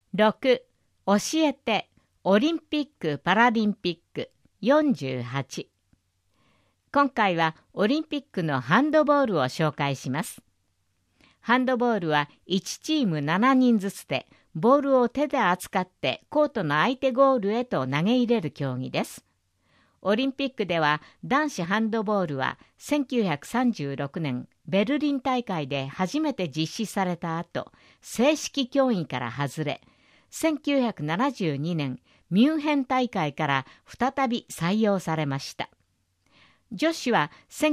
6. 教えてオリンピック・パラリンピック48。今回はオリンピックのハンドボールを紹介します。ハンドボールは1チーム7人ずつで、ボールを手で扱ってコートの相手ゴールへと投げ入れる競技です。オリンピックでは男子ハンドボールは1936年ベルリン大会で初めて実施された後、正式競技から外れ、1972年ミュンヘン大会から再び採用されました。女子は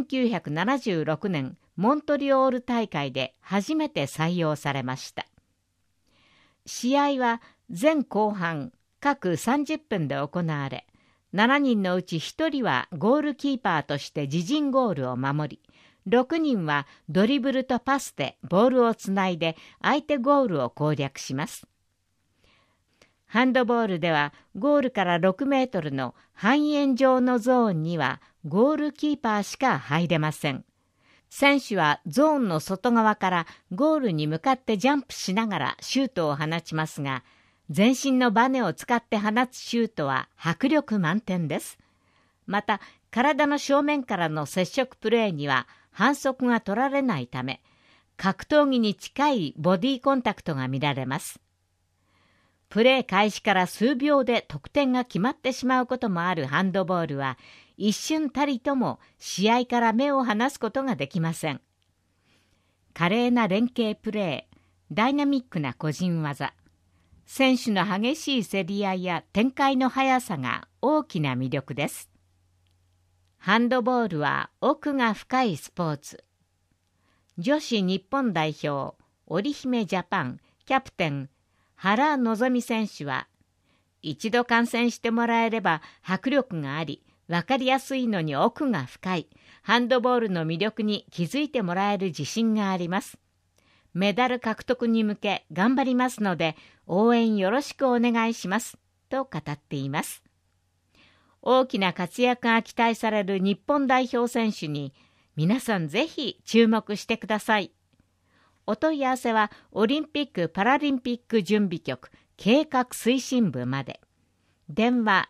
1976年モントリオール大会で初めて採用されました。試合は前後半各30分で行われ、7人のうち1人はゴールキーパーとして自陣ゴールを守り、6人はドリブルとパスでボールをつないで相手ゴールを攻略します。ハンドボールではゴールから6メートルの半円状のゾーンにはゴールキーパーしか入れません。選手はゾーンの外側からゴールに向かってジャンプしながらシュートを放ちますが、全身のバネを使って放つシュートは迫力満点です。また、体の正面からの接触プレーには反則が取られないため、格闘技に近いボディコンタクトが見られます。プレー開始から数秒で得点が決まってしまうこともあるハンドボールは、一瞬たりとも試合から目を離すことができません。華麗な連携プレー、ダイナミックな個人技、選手の激しい競り合いや展開の速さが大きな魅力です。ハンドボールは奥が深いスポーツ。女子日本代表、織姫ジャパンキャプテン原希美選手は、一度観戦してもらえれば迫力があり、わかりやすいのに奥が深いハンドボールの魅力に気づいてもらえる自信があります。メダル獲得に向け頑張りますので応援よろしくお願いしますと語っています。大きな活躍が期待される日本代表選手に皆さんぜひ注目してください。お問い合わせはオリンピック・パラリンピック準備局計画推進部まで。電話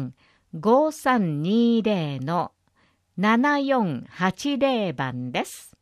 03-5320-7480番です。